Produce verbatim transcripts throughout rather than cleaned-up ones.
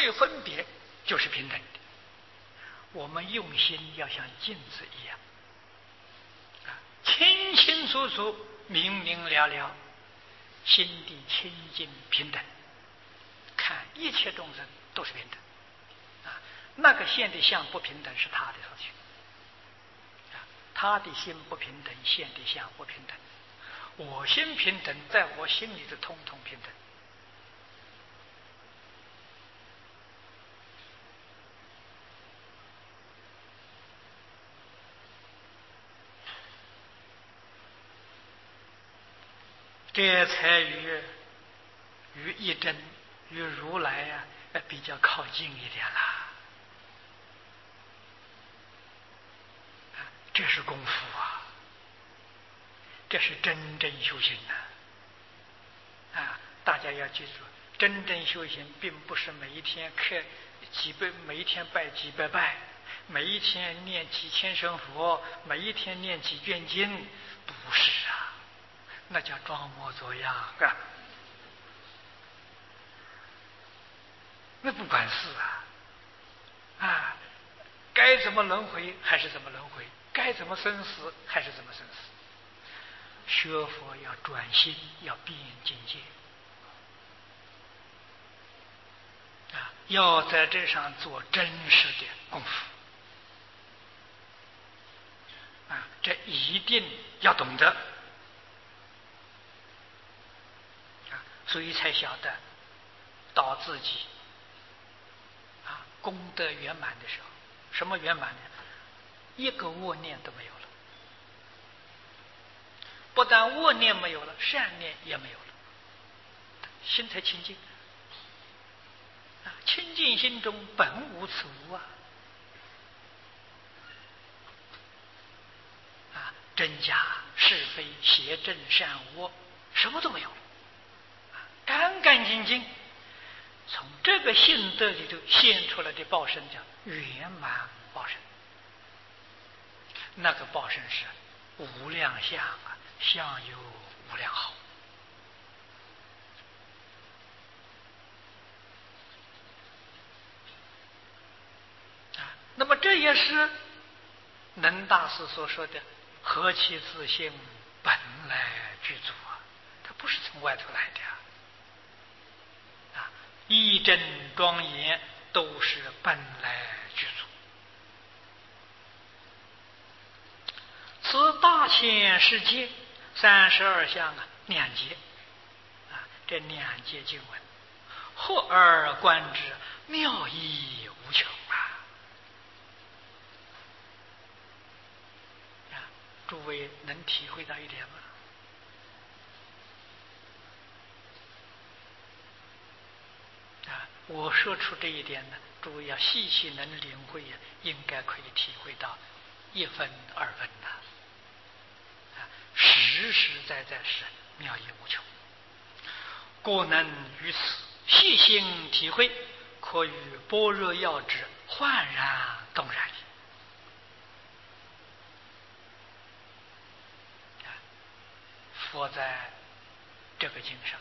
有分别，就是平等的。我们用心要像镜子一样，啊，清清楚楚、明明了了，心地清净平等，看一切众生都是平等。啊，那个现的相不平等是他的事情，啊，他的心不平等，现的相不平等。我心平等，在我心里的通通平等。这才与与一真、与如来呀、啊，比较靠近一点啦。啊，这是功夫啊，这是真正修行呐！啊，大家要记住，真正修行并不是每一天刻几百，每一天拜几百拜，每一天念几千声佛，每一天念几卷经，不是啊。那叫装模作样啊，那不管事啊！啊，该怎么轮回还是怎么轮回，该怎么生死还是怎么生死。学佛要转心，要变境界啊，要在这上做真实的功夫啊，这一定要懂得。所以才晓得，到自己啊功德圆满的时候，什么圆满呢？一个恶念都没有了，不但恶念没有了，善念也没有了，心才清净啊！清净心中本无此物啊！啊，真假是非邪正善恶，什么都没有了。干干净净，从这个性德里头现出来的报身叫圆满报身。那个报身是无量相啊，相有无量好啊。那么这也是能大师所说的何其自性本来具足啊，它不是从外头来的啊。一真庄严都是本来具足，此大千世界三十二相啊，两界啊，这两界经文，合而观之，妙义无穷啊！啊，诸位能体会到一点吗？我说出这一点呢，诸位要细细能领会呀，应该可以体会到一分二分呐，啊，实实在在是妙义无穷。故能于此细心体会，可与般若要旨焕然动然。佛在这个经上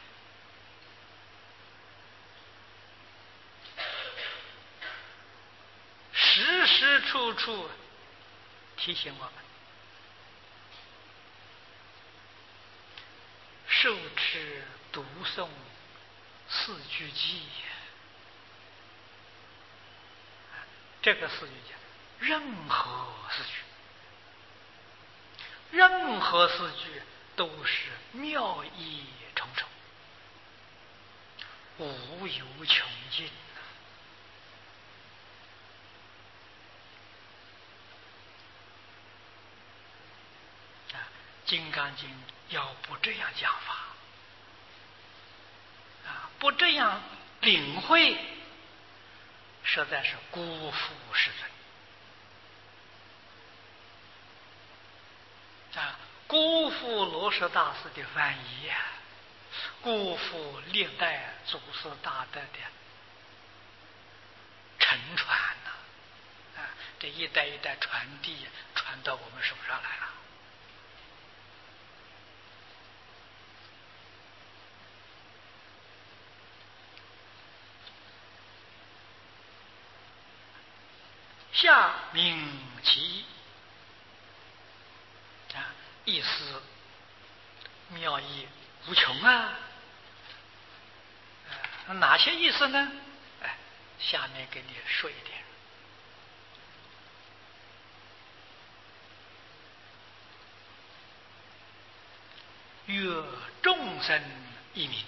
时时处处提醒我们，受持读诵四句偈。这个四句偈，任何四句，任何四句都是妙义重重，无有穷尽。金刚经要不这样讲法啊，不这样领会，实在是辜负世尊啊，辜负罗什大师的翻译啊，辜负历代祖师大德的承传呐 啊, 啊，这一代一代传递，传到我们手上来了。 下明其意啊，意思妙义无穷啊！啊哪些意思呢？哎，下面给你说一点。曰众生一名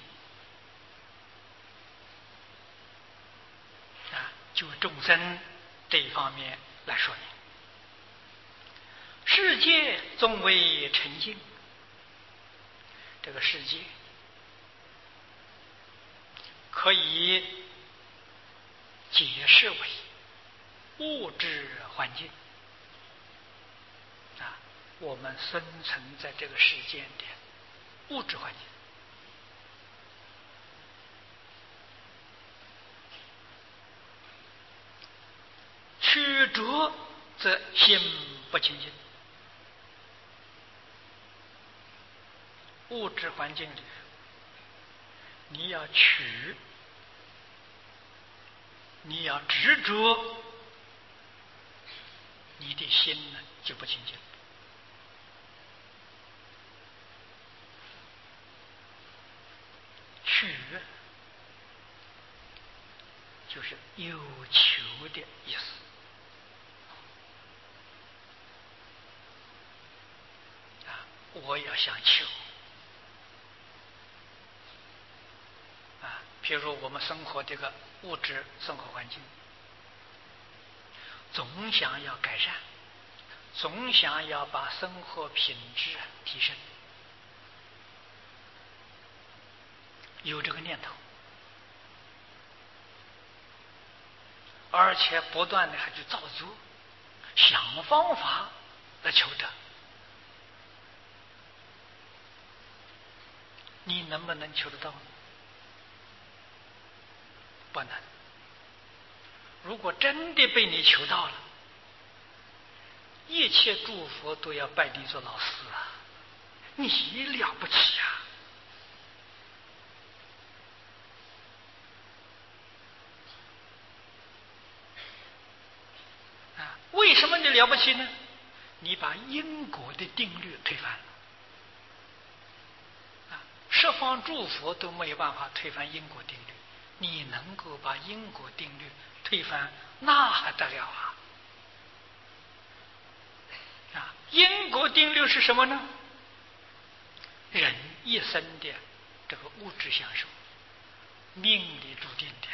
啊，就众生这一方面来说明，世界终为沉静。这个世界可以解释为物质环境啊，我们生存在这个世间的物质环境。取着则心不清净。物质环境里，你要取，你要执着，你的心呢就不清净。取就是有求的意思啊，我要想求啊，譬如我们生活这个物质生活环境，总想要改善，总想要把生活品质提升，有这个念头，而且不断的还去造作，想方法来求得。你能不能求得到呢？不能。如果真的被你求到了，一切诸佛都要拜你做老师啊！你了不起啊！啊，为什么你了不起呢？你把因果的定律推翻了。啊，十方诸佛都没有办法推翻因果定律，你能够把因果定律推翻，那还得了啊！啊，因果定律是什么呢？人一生的这个物质享受，命里注定的。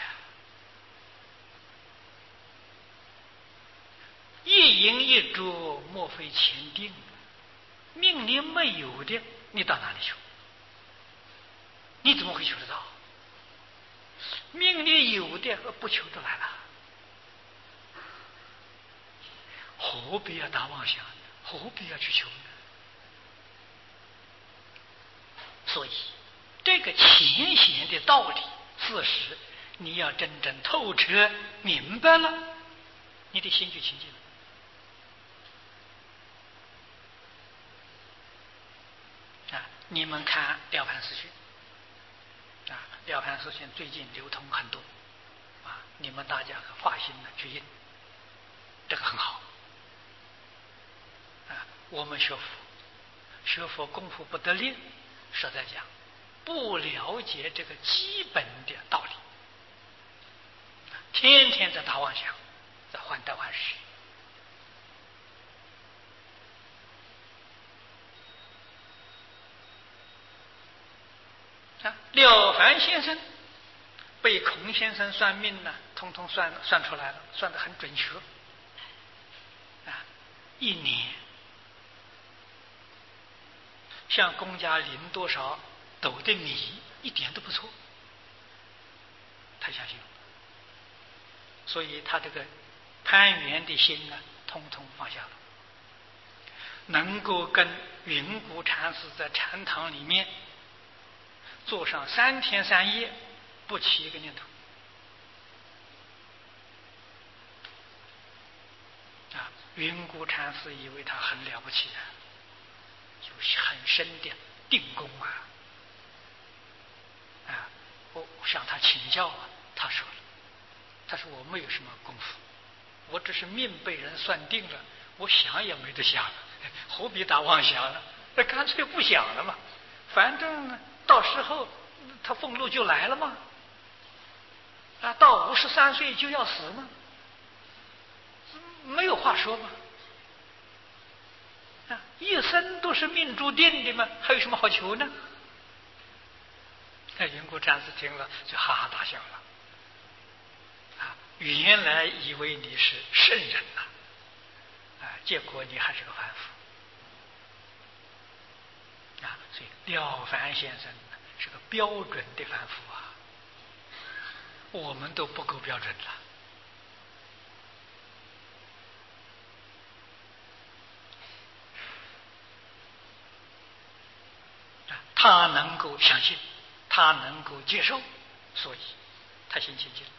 一饮一啄，莫非前定。命里没有的，你到哪里求？你怎么会求得到？命里有的不求得来了，何必要打妄想？何必要去求呢？所以，这个浅显的道理事实，你要真正透彻明白了，你的心就清净了。啊，你们看《了凡四训》啊，《了凡四训》最近流通很多啊，你们大家可发心的去印，这个很好啊。我们学佛，学佛功夫不得力，实在讲，不了解这个基本的道理，天天在打妄想，在患得患失。啊，了凡先生被孔先生算命呢，通通算算出来了，算得很准确。啊，一年向公家领多少斗的米，一点都不错，他相信了，所以他这个攀缘的心呢，通通放下了，能够跟云谷禅师在禅堂里面坐上三天三夜，不起一个念头。啊，云谷禅师以为他很了不起啊，有很深的定功啊！啊，我向他请教啊，他说了，他说我没有什么功夫我只是命被人算定了，我想也没得想了，何必打妄想呢？那干脆不想了嘛，反正到时候他俸禄就来了嘛。啊，到五十三岁就要死吗？没有话说嘛。啊，一生都是命注定的嘛，还有什么好求呢？那云谷禅师听了就哈哈大笑了。啊，原来以为你是圣人呐，啊，结果你还是个凡夫。啊，所以了凡先生是个标准的凡夫啊，我们都不够标准了。他能够相信，他能够接受，所以他心清净。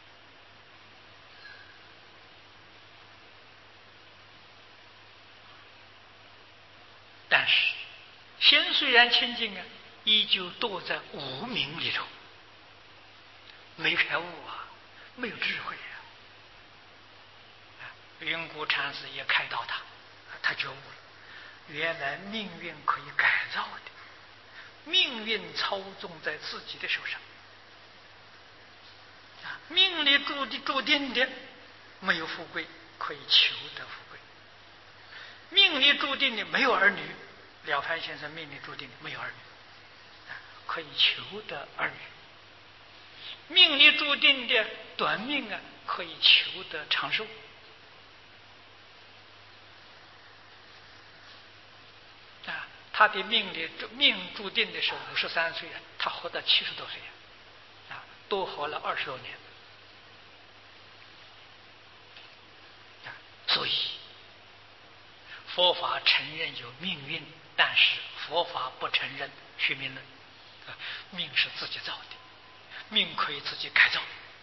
但是心虽然清净啊，依旧堕在无明里头，没开悟啊，没有智慧啊。云谷禅师也开导他，他觉悟了，原来命运可以改造的。命运操纵在自己的手上，命里注定注定的没有富贵，可以求得富贵；命里注定的没有儿女，了凡先生命里注定的没有儿女，可以求得儿女；命里注定的短命啊，可以求得长寿。啊，他的命里命注定的是五十三岁啊，他活到七十多岁啊，多活了二十多年。啊，所以佛法承认有命运，但是佛法不承认虚命论。啊，命是自己造的，命可以自己改造。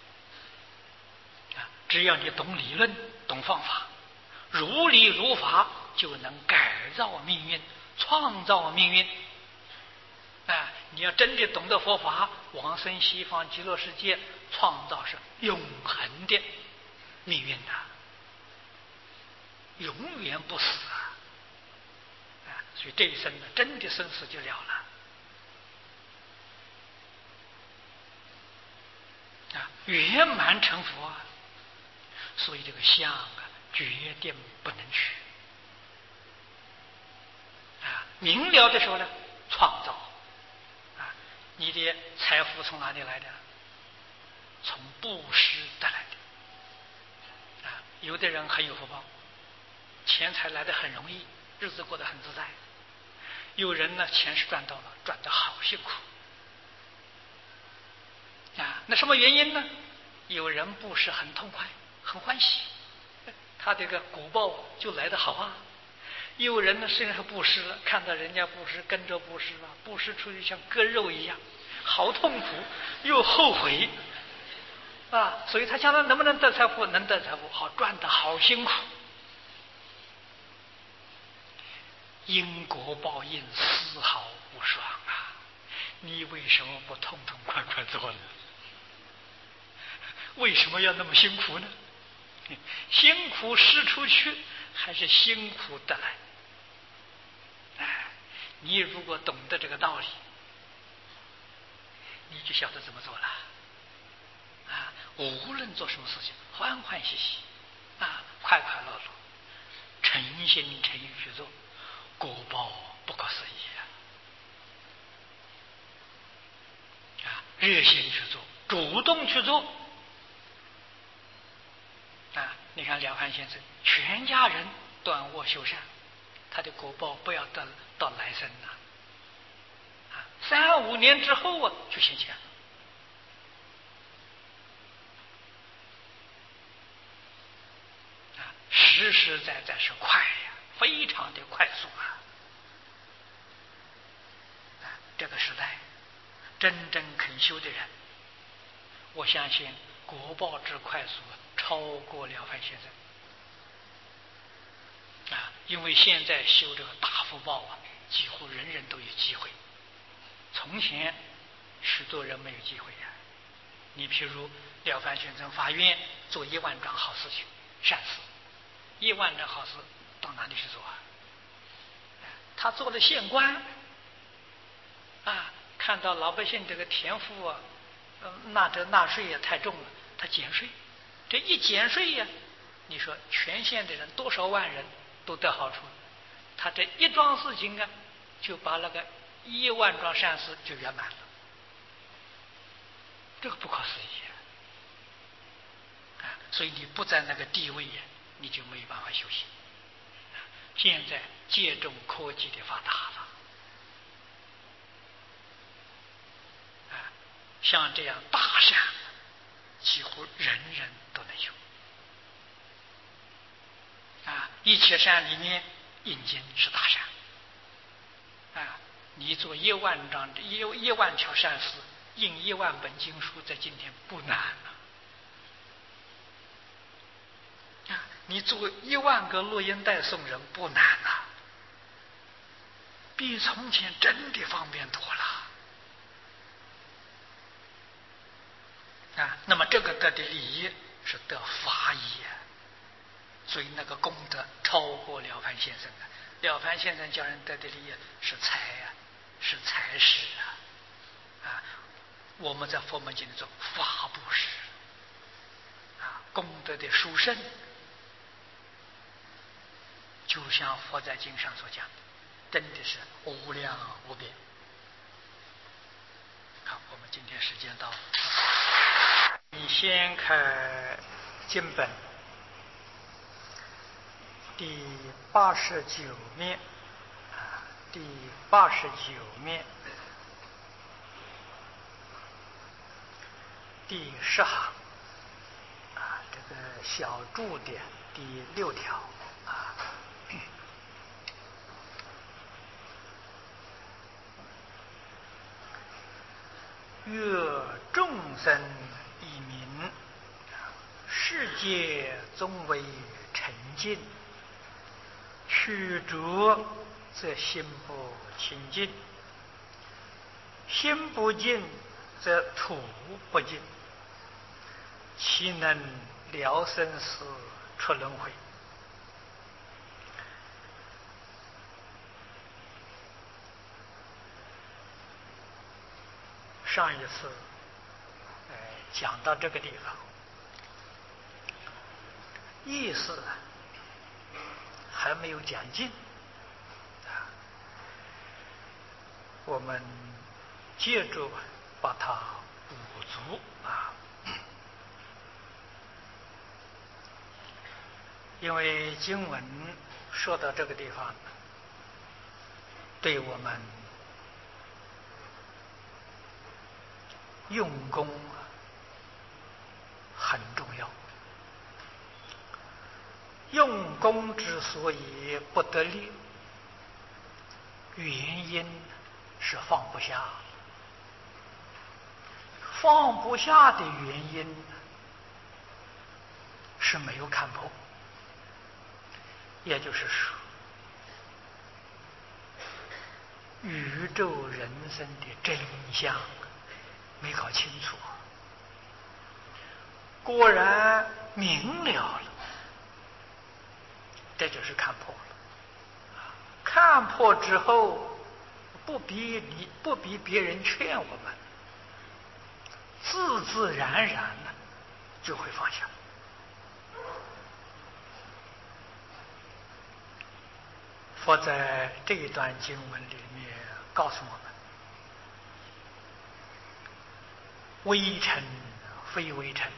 啊，只要你懂理论，懂方法，如理如法，就能改造命运。创造命运啊！你要真的懂得佛法，往生西方极乐世界，创造是永恒的命运呐、啊，永远不死啊！啊，所以这一生呢，真的生死就了了啊，圆满成佛啊！所以这个相啊，决定不能取。啊，明了的时候呢，创造啊，你的财富从哪里来的？从布施得来的。啊，有的人很有福报，钱财来得很容易，日子过得很自在；有人呢，钱是赚到了，赚得好辛苦。啊，那什么原因呢？有人布施很痛快，很欢喜，他这个果报就来得好啊。有人呢，虽然布施了，看到人家布施，跟着布施了，布施出去像割肉一样，好痛苦，又后悔啊！所以他将来能不能得财富？能得财富，好赚得好辛苦。因果报应丝毫不爽啊！你为什么不痛痛快快做呢？为什么要那么辛苦呢？辛苦施出去，还是辛苦得来？哎，你如果懂得这个道理，你就晓得怎么做了。啊，无论做什么事情，欢欢喜喜，啊，快快乐乐，诚心诚意去做，果报不可思议啊！啊，热心去做，主动去做。啊，你看了凡先生，全家人断恶修善，他的果报不要到到来生呐、啊，啊，三五年之后啊，就现前了。啊，实实在在是快呀，非常的快速啊！啊，这个时代，真正肯修的人，我相信果报之快速超过了凡先生。啊，因为现在修这个大福报啊，几乎人人都有机会。从前许多人没有机会呀、啊。你譬如了凡先生发愿做一万桩好事情， 善事，一万人好事到哪里去做啊？他做了县官啊，看到老百姓这个田赋啊，呃，纳这纳税也太重了，他减税，这一减税呀，你说全县的人多少万人都得好处，他这一桩事情啊，就把那个一万桩善事就圆满了，这个不可思议啊！啊，所以你不在那个地位呀，你就没有办法修行。现在借重科技的发达了，啊，像这样大善，几乎人人都能修。啊，一切善里面，印经是大善。啊，你做一万张、一一万条善事，印一万本经书，在今天不难啊。啊，你做一万个录音带送人不难啊，比从前真的方便多了。啊，那么这个得的利益是得法益啊，所以那个功德超过了凡先生啊。了凡先生叫人得的利益是财啊，是财施啊，啊，我们在佛门经里做法布施啊，功德的殊胜，就像佛在经上所讲的，真的是无量无边。好，我们今天时间到了，你先看经本第八十九面，啊，第八十九面第十行，啊，这个小注的第六条，啊，乐众生以民，世界终为沉静。取着则心不清净，心不净则土不净，岂能了生死出轮回？上一次呃讲到这个地方，意思还没有讲尽啊，我们接着把它补足啊。因为经文说到这个地方，对我们用功很重要。用功之所以不得力，原因是放不下。放不下的原因是没有看破，也就是说，宇宙人生的真相没搞清楚，果然明了了，这就是看破了。看破之后，不必你不必别人劝我们，自自然然的就会放下。佛在这一段经文里面告诉我们：微尘非微尘，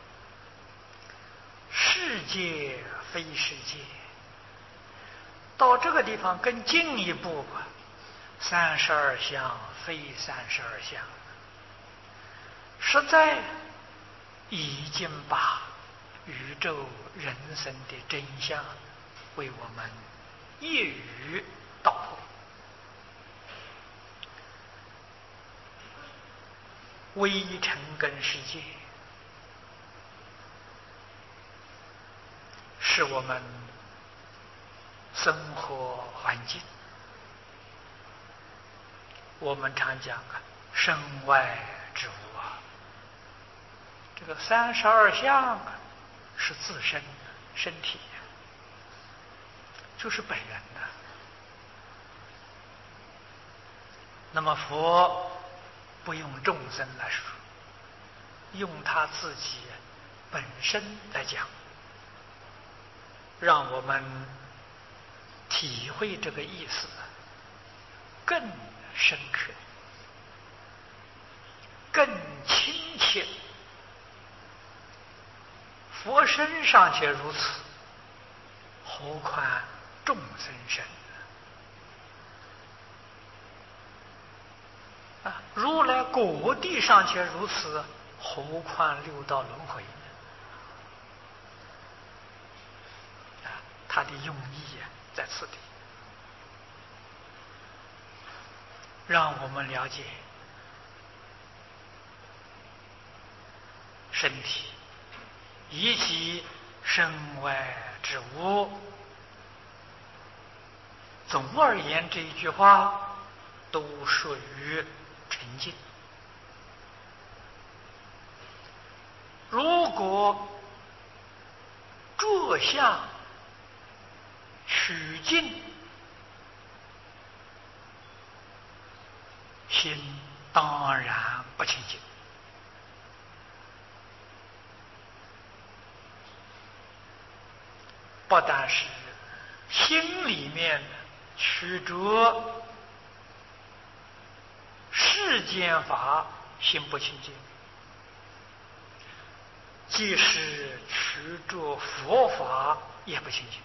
世界非世界。到这个地方更进一步吧，三十二相非三十二相，实在已经把宇宙人生的真相为我们一语道破。微尘跟世界是我们生活环境，我们常讲啊，身外之物啊。这个三十二相啊，是自身， 身体就是本人的。那么佛不用众生来说，用他自己本身来讲，让我们体会这个意思更深刻、更亲切。佛身尚且如此，何况众生身啊？如来果地尚且如此，何况六道轮回呢？啊，他的用意啊，在此地，让我们了解身体以及身外之物。总而言，这一句话都属于沉静。如果着相取静，心当然不清净。不但是心里面取着世间法，心不清净，即使取着佛法也不清净。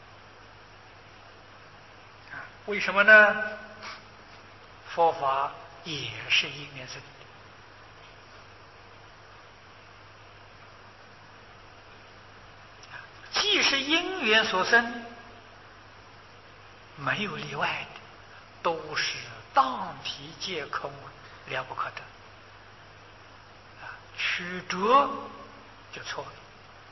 啊，为什么呢？佛法也是因缘生的。既是因缘所生，没有例外的，都是当体皆空，了不可得。啊，取着就错了。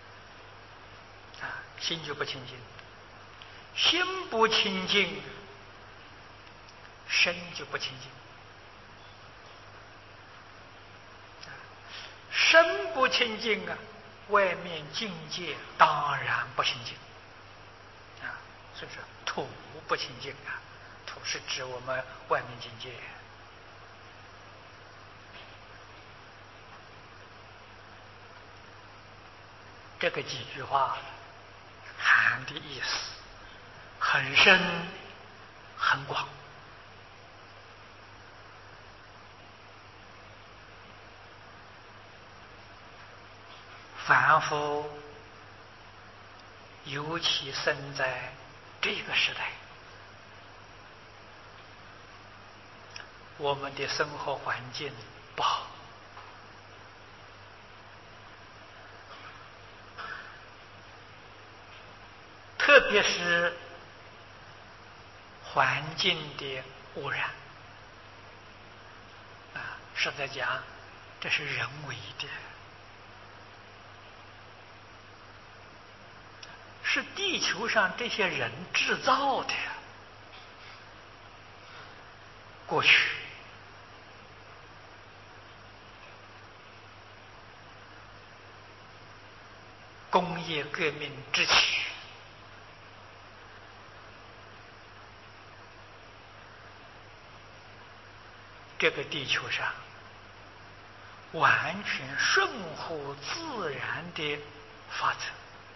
啊，心就不清净，心不清净，身就不清净。啊，身不清净啊，外面境界当然不清净啊，所以说土不清净啊，土是指我们外面境界。这个几句话含的意思很深很广。凡夫尤其生在这个时代，我们的生活环境不好，特别是环境的污染啊，实在讲，这是人为的，是地球上这些人制造的。过去工业革命之前，这个地球上完全顺乎自然的法则。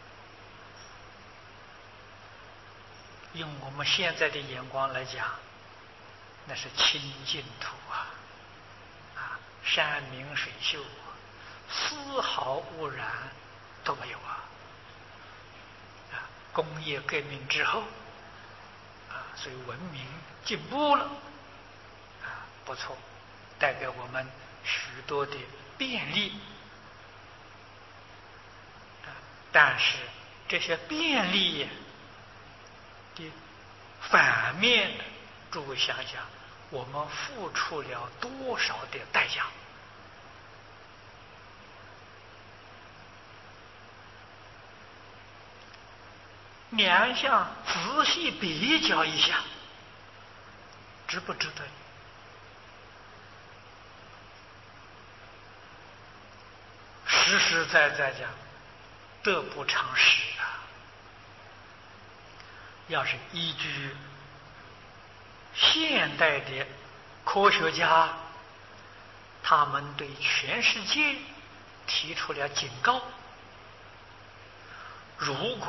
用我们现在的眼光来讲，那是清净土啊，啊，山明水秀，丝毫污染都没有啊。啊，工业革命之后，啊，所以文明进步了，啊，不错，带给我们许多的便利。啊，但是这些便利的反面，诸位想想，我们付出了多少的代价？两项仔细比较一下，值不值得？实实在在讲，得不偿失啊！ 要是依据现代的科学家，他们对全世界提出了警告：如果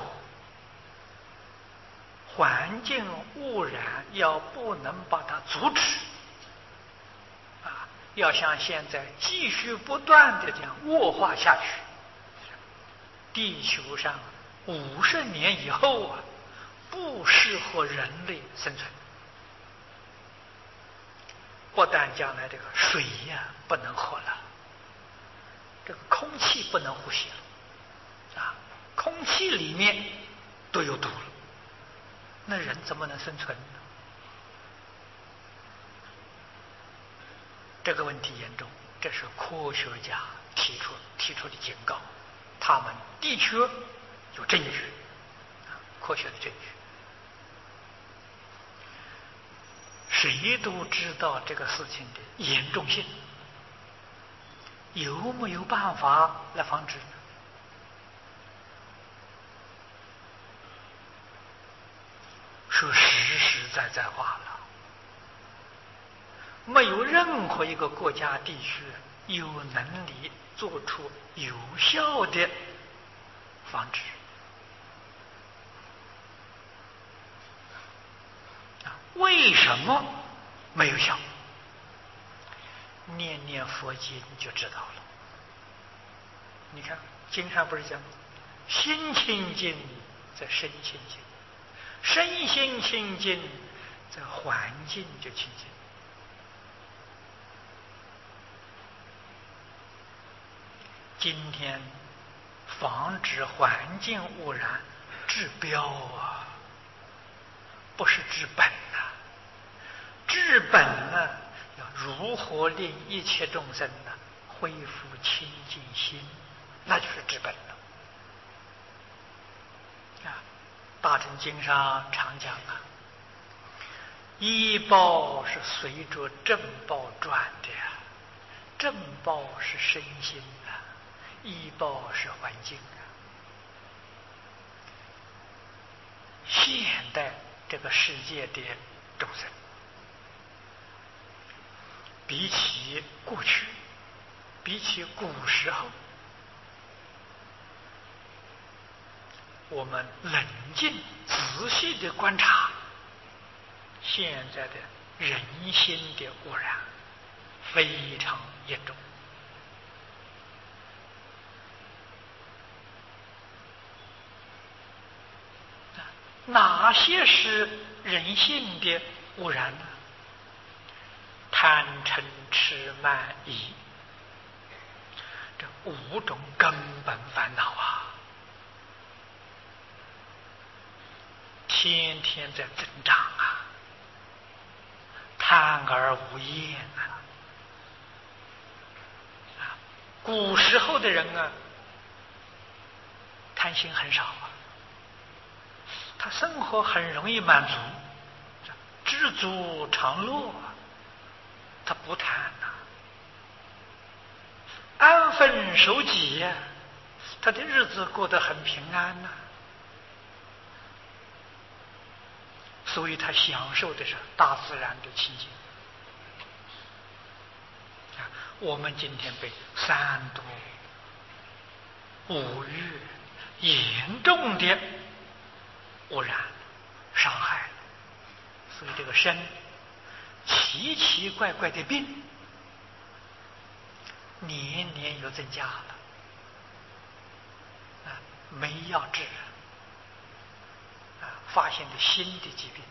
环境污染要不能把它阻止，啊，要像现在继续不断的这样恶化下去，地球上五十年以后啊，不适合人类生存。不但将来这个水呀、啊、不能喝了，这个空气不能呼吸了，啊，空气里面都有毒了，那人怎么能生存呢？这个问题严重，这是科学家提出提出的警告，他们的确有证据，啊，科学的证据。谁都知道这个事情的严重性，有没有办法来防止呢？说实实在在话了，没有任何一个国家地区有能力做出有效的防止。为什么没有效？念念佛经就知道了。你看经上不是讲心清净则身清净，身心清净则环境就清净。今天防止环境污染治标啊，不是治本呐、啊。治本呢，要如何令一切众生呢恢复清净心，那就是治本了。啊，大乘经上常讲啊，医报是随着正报转的呀，正报是身心啊，医报是环境啊。现代这个世界的众生，比起过去，比起古时候，我们冷静仔细的观察现在的人心的污染非常严重。哪些是人性的污染呢？贪嗔痴慢疑，这五种根本烦恼啊，天天在增长啊，贪而无厌啊。啊，古时候的人啊，贪心很少啊，他生活很容易满足，知足常乐，他不贪呐、啊，安分守己呀、啊，他的日子过得很平安呐、啊，所以他享受的是大自然的清净。啊，我们今天被三毒五欲严重的污染伤害了，所以这个身奇奇怪怪的病年年又增加了，啊，没药治，啊，发现了新的疾病。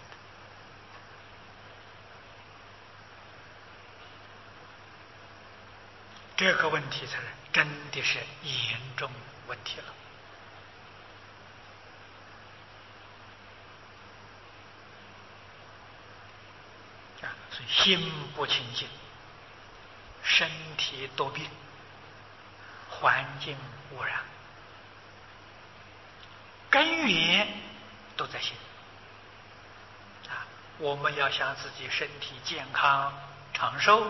这个问题才是真的是严重问题了。啊，所以心不清净，身体多病，环境污染，根源都在心。啊，我们要想自己身体健康长寿，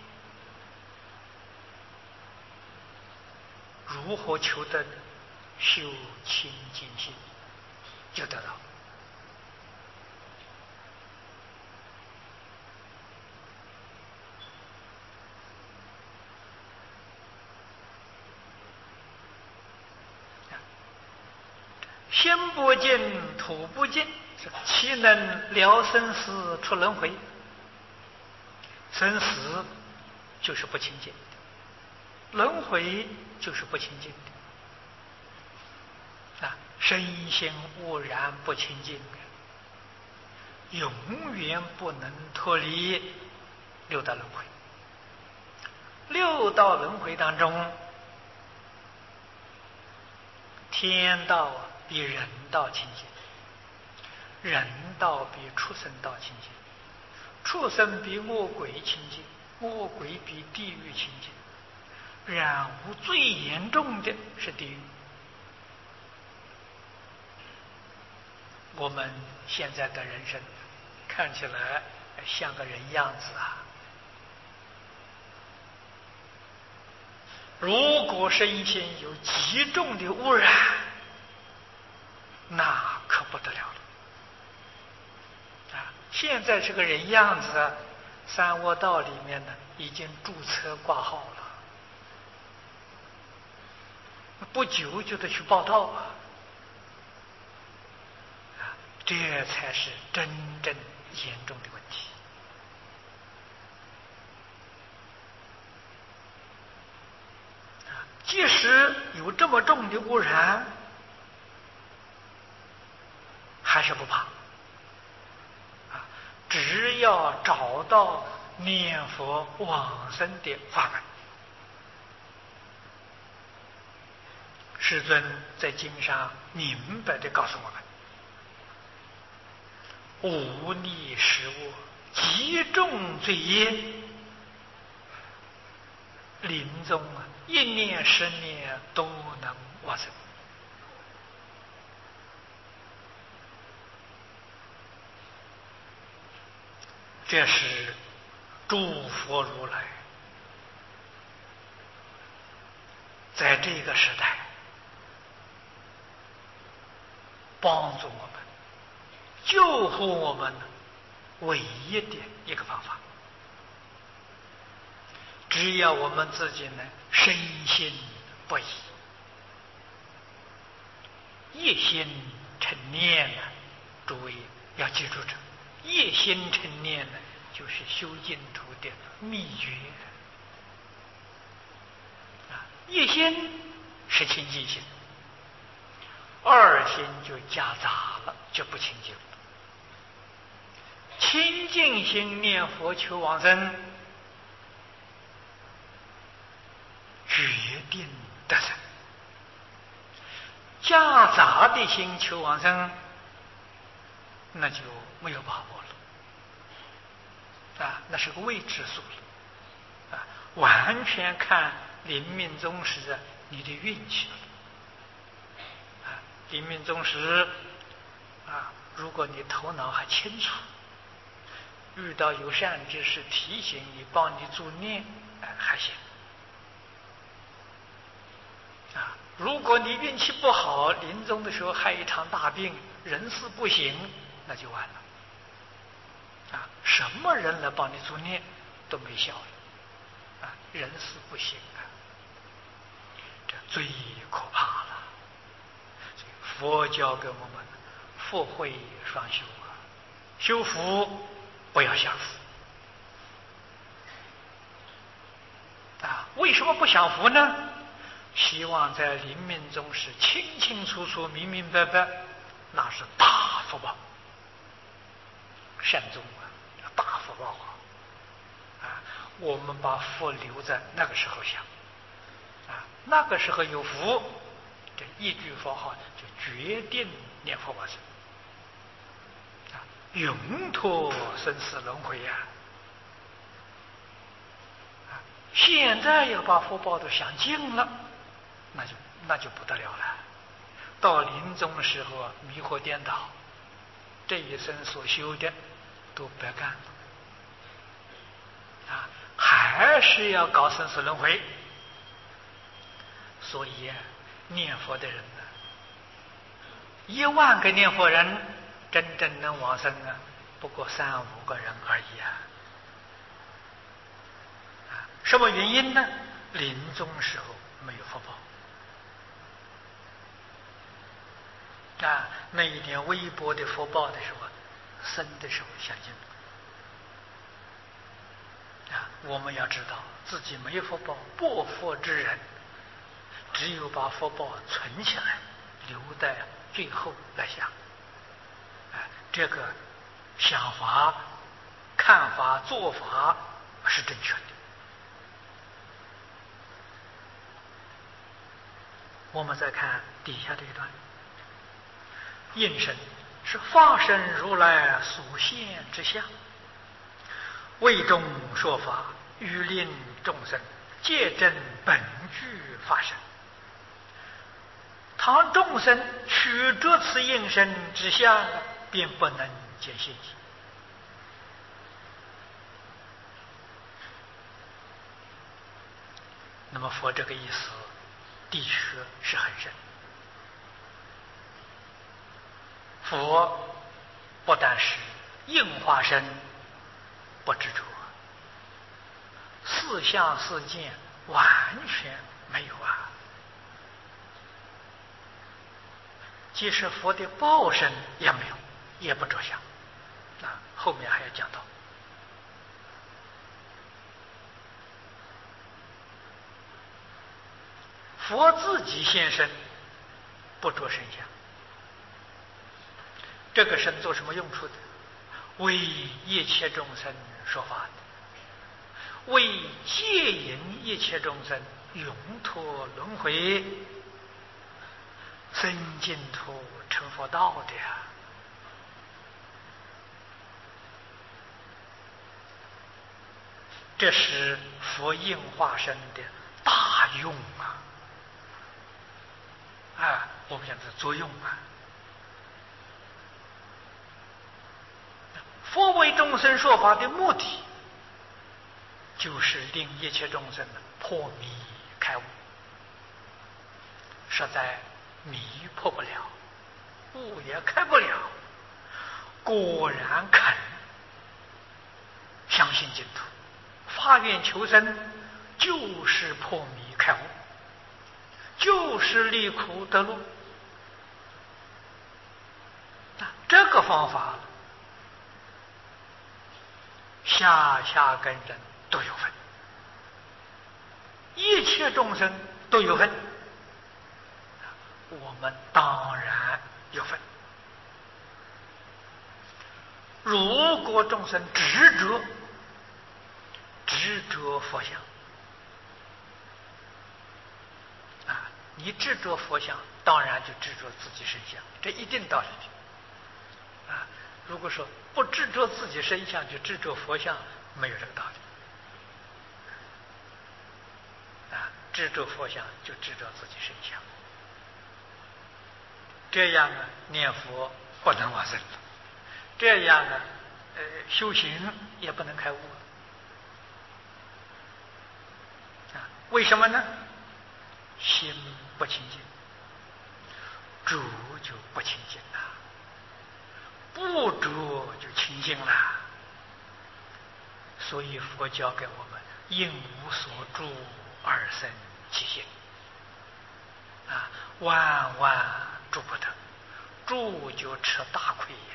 如何求得修清净心就得到。 心不净，土不净，岂能了生死出轮回？生死就是不清净的，轮回就是不清净的啊！身心污染不清净，永远不能脱离六道轮回。六道轮回当中，天道比人道清净，人道比畜生道清净，畜生比恶鬼清净，恶鬼比地狱清净。染污最严重的是地狱。我们现在的人生看起来像个人样子啊，如果身心有极重的污染，那可不得了了啊！现在这个人样子，三窝道里面呢已经注册挂号了，不久就得去报道啊！这才是真正严重的问题。即使有这么重的污染，还是不怕啊！只要找到念佛往生的法门。世尊在经上明白地告诉我们：无逆十恶，极重罪业，临终啊，一念十年都能往生。这是诸佛如来在这个时代帮助我们、救护我们唯一的一个方法。只要我们自己呢深信不疑，一心成念呢，诸位要记住这一心成念呢，就是修净土的秘诀啊！一心是清净心，二心就夹杂了，就不清净了。清净心念佛求往生，决定得生；夹杂的心求往生，那就没有把握了啊，那是个未知数了啊，完全看临命终时你的运气了啊。临命终时啊，如果你头脑还清楚，遇到有善知识提醒你、帮你助念，哎，还行啊。如果你运气不好，临终的时候害一场大病，人事不行，那就完了啊！什么人来帮你助念都没效了啊！人事不行啊，这最可怕了。所以佛教给我们福慧双修啊，修福不要享福啊！为什么不享福呢？希望在临命终时清清楚楚、明明白白，那是大福报。善终啊，大福报啊！啊，我们把福留在那个时候享啊，那个时候有福，这一句佛号就决定念佛往生啊，永脱生死轮回呀！啊，现在要把福报都享尽了，那就那就不得了了。到临终的时候啊，迷惑颠倒，这一生所修的都白干了啊，还是要搞生死轮回。所以啊，念佛的人呢，一万个念佛人，真正能往生啊，不过三五个人而已啊。啊，什么原因呢？临终时候没有福报。 啊，那一点微薄的福报的时候，生的时候相信。啊，我们要知道自己没福报，不福之人，只有把福报存起来，留在最后来想。啊，这个想法、看法、做法是正确的。我们再看底下这一段，应身是法身如来所现之相，为众说法，欲令众生皆证本具法身。倘众生取着此应身之相，便不能见现行。那么佛这个意思的确是很深。佛不但是应化身不执着，四相四见完全没有啊。即使佛的报身也没有，也不着相。啊，后面还要讲到。佛自己现身，不着身相。这个身做什么用处的？为一切众生说法的，为戒引一切众生永脱轮回，生净土成佛道的呀。这是佛应化身的大用啊！啊，我们讲的作用啊。佛为众生说法的目的，就是令一切众生破迷开悟。实在迷破不了，悟也开不了，果然肯相信净土，发愿求生，就是破迷开悟，就是离苦得乐。这个方法下下根人都有份，一切众生都有份，我们当然有份。如果众生执着执着佛像啊，你执着佛像，当然就执着自己身相，这一定道理的啊。如果说不执着自己身相，就执着佛像，没有这个道理啊。执着佛像就执着自己身相，这样呢，念佛不能往生了，这样呢，呃，修行也不能开悟啊。为什么呢？心不清净，主就不清净了，不主就清净了。所以佛教给我们应无所住而生其心啊，万万住不得，住就吃大亏也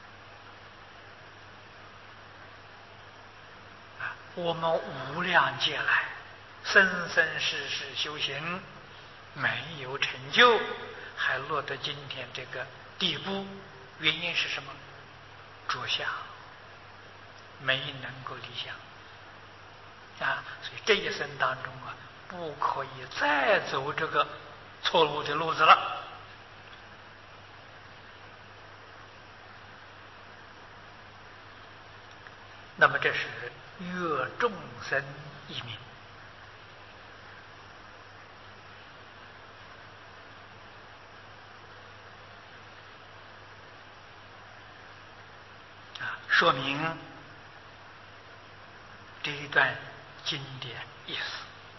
啊。我们无量劫来生生世世修行没有成就，还落得今天这个地步，原因是什么？着相，没能够离相啊。所以这一生当中啊，不可以再走这个错误的路子了。那么这是悦众生一命啊，说明这一段经典意思。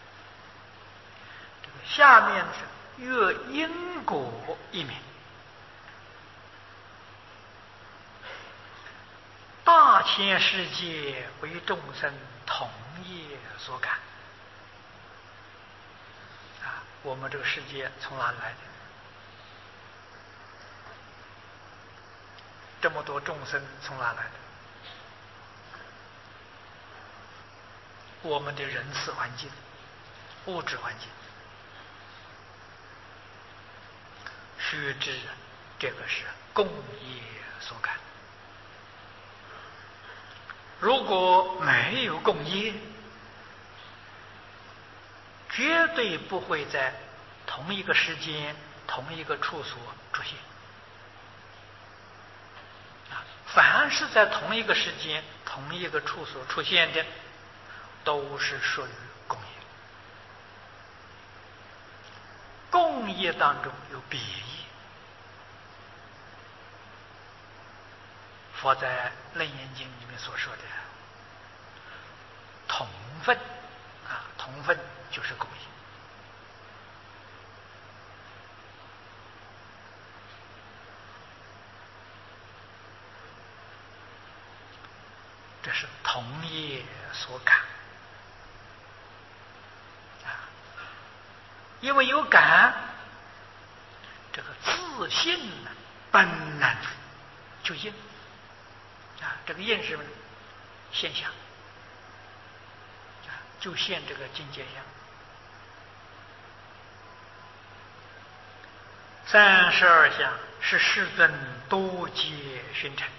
这个下面是悦因果一命，大千世界为众生同业所感啊。我们这个世界从哪来的？ 这么多众生从哪来的？我们的人事环境、物质环境。须知这个是共业所感。如果没有共业，绝对不会在同一个时间、同一个处所出现。凡是在同一个时间、同一个处所出现的，都是属于共业。共业当中有别业。佛在《楞严经》里面所说的同分啊，同分就是共业。这是同业所感啊，因为有感，这个自信本能就应啊，这个应是什么呢？现象啊，就现这个境界相。三十二相是世尊多劫熏成，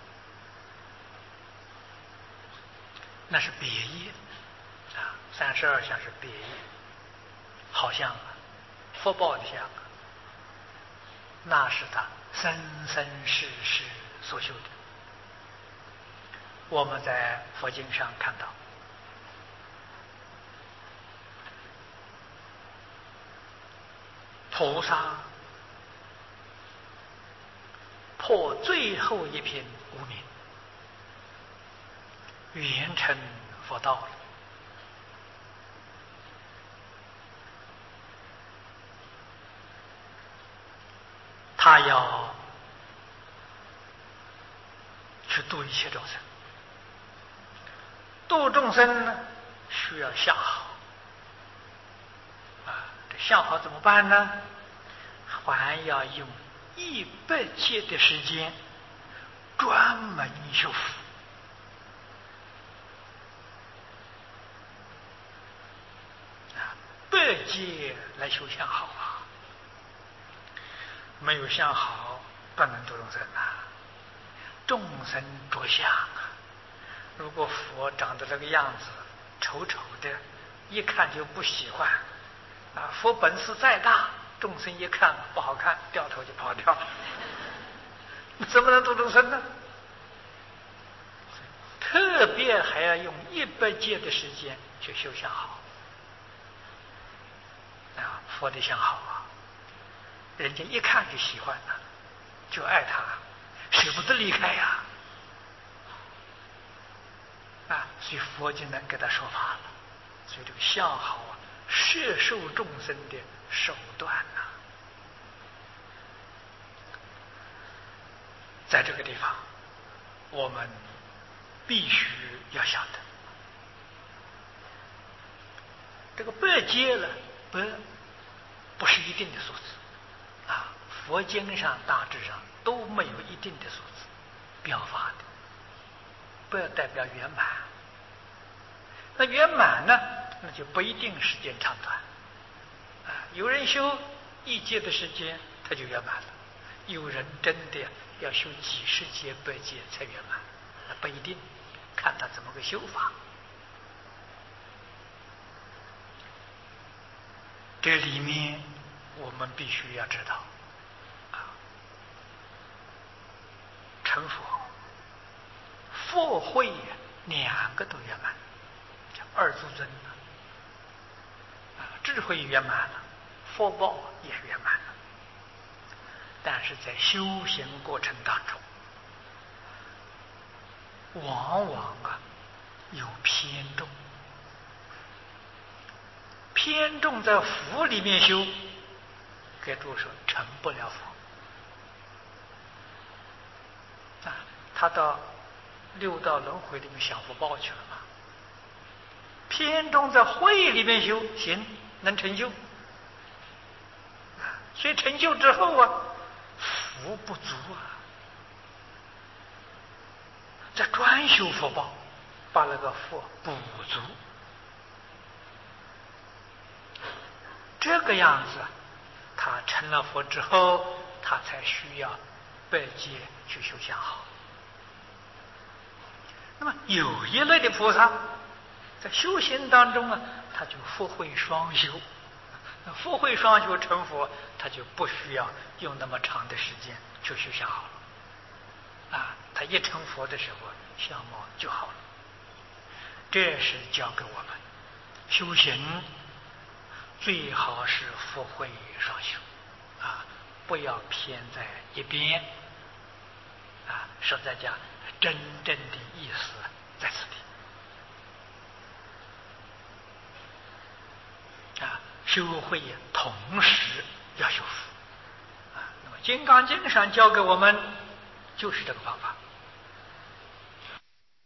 那是别业啊，三十二相是别业，好像啊，福报的相啊，那是他生生世世所修的。我们在佛经上看到，菩萨破最后一片无明，圆成佛道了。他要去度一切众生，度众生呢，需要相好啊。这相好怎么办呢？还要用一百劫的时间专门修复啊，百劫来修相好啊。没有相好，不能度众生啊。众生着相啊，如果佛长得这个样子丑丑的，一看就不喜欢啊。佛本事再大，众生一看不好看，掉头就跑掉，怎么能度众生呢？特别还要用一百劫的时间去修相好啊。佛的相好啊，人家一看就喜欢了，就爱他，舍不得离开呀啊。所以佛就能给他说法了。所以这个相好啊，摄受众生的手段呐、啊。在这个地方，我们必须要晓得，这个百劫了，不不是一定的数字啊。佛经上大致上都没有一定的数字标法的，不要代表圆满。那圆满呢，那就不一定时间长短啊。有人修一劫的时间他就圆满了，有人真的要修几十劫百劫才圆满，那不一定，看他怎么个修法。这里面我们必须要知道啊，成佛佛慧两个都圆满，叫二足尊啊，智慧圆满了，福报也圆满了。但是在修行过程当中，往往啊有偏重，偏重在福里面修，给诸说成不了佛啊。他到六道轮回里面享福报去了嘛。偏重在慧里面修，行能成就啊。所以成就之后啊，福不足啊这专修福报，把那个福补足。这个样子，他成了佛之后，他才需要百劫去修相好。那么有一类的菩萨，在修行当中啊，他就福慧双修。福慧双修成佛，他就不需要用那么长的时间去修相好了。啊，他一成佛的时候，相貌就好了。这是教给我们修行最好是福慧双修，啊，不要偏在一边。啊，实在讲，真正的意思在此地。啊，修慧同时要修福。啊，那么《金刚经》上教给我们就是这个方法。